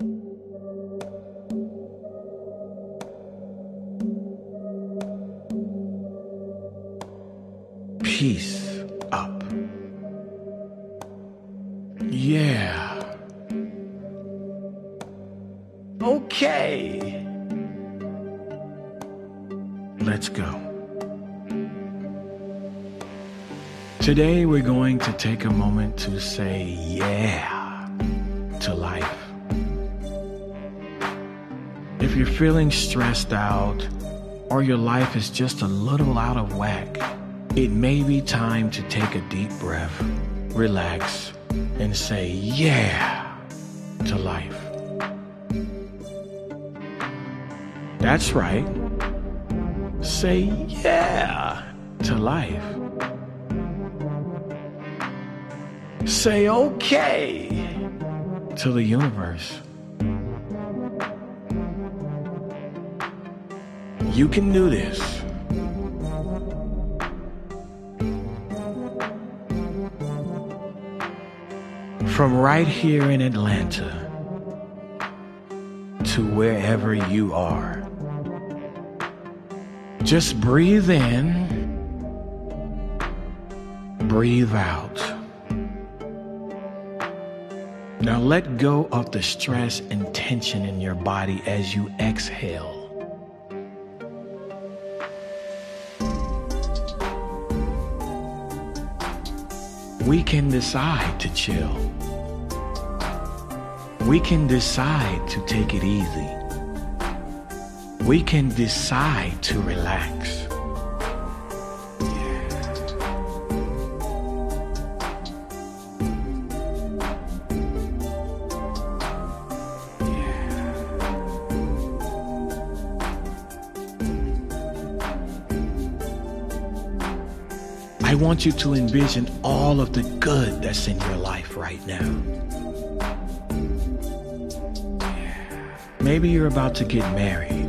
Peace up. Yeah. Okay. Let's go. Today we're going to take a moment to say yeah to life. If you're feeling stressed out or your life is just a little out of whack, it may be time to take a deep breath, relax, and say yeah to life. That's right. Say yeah to life. Say okay to the universe. You can do this. From right here in Atlanta to wherever you are. Just breathe in, breathe out. Now let go of the stress and tension in your body as you exhale. We can decide to chill. We can decide to take it easy. We can decide to relax. I want you to envision all of the good that's in your life right now. Maybe you're about to get married.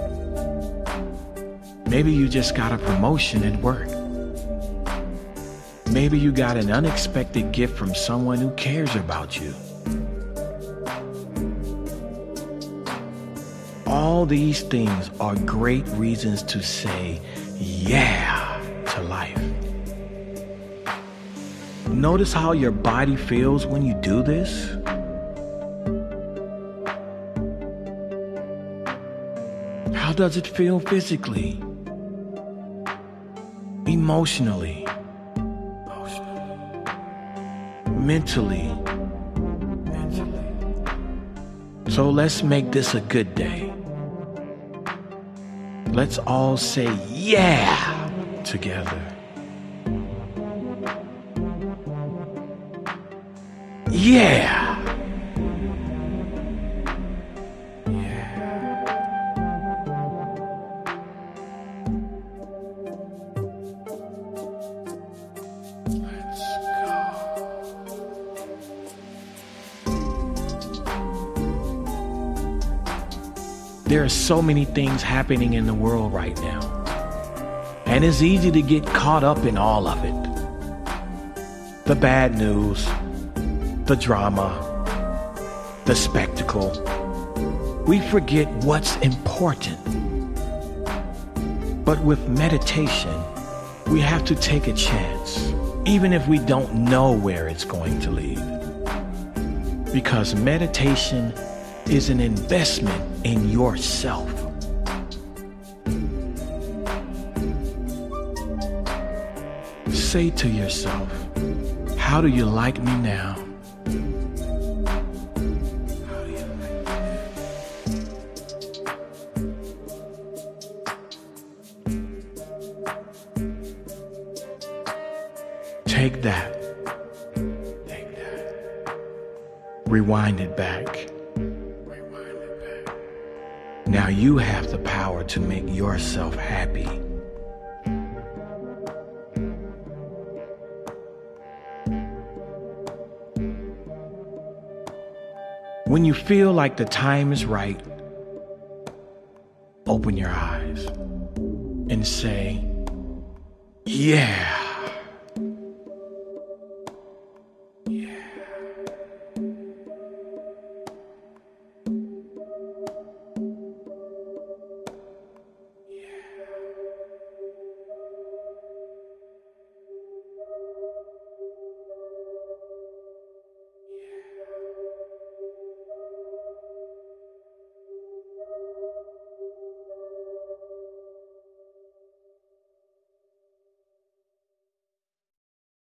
Maybe you just got a promotion at work. Maybe you got an unexpected gift from someone who cares about you. All these things are great reasons to say yeah to life. Notice how your body feels when you do this. How does it feel physically? Emotionally? Mentally? So let's make this a good day. Let's all say yeah together. Yeah. There are so many things happening in the world right now, and it's easy to get caught up in all of it. The bad news, the drama, the spectacle. We forget what's important. But with meditation, we have to take a chance, even if we don't know where it's going to lead. Because meditation is an investment in yourself. Say to yourself, how do you like me now? Take that. Rewind it back. Now you have the power to make yourself happy. When you feel like the time is right, open your eyes and say, yeah. Yeah.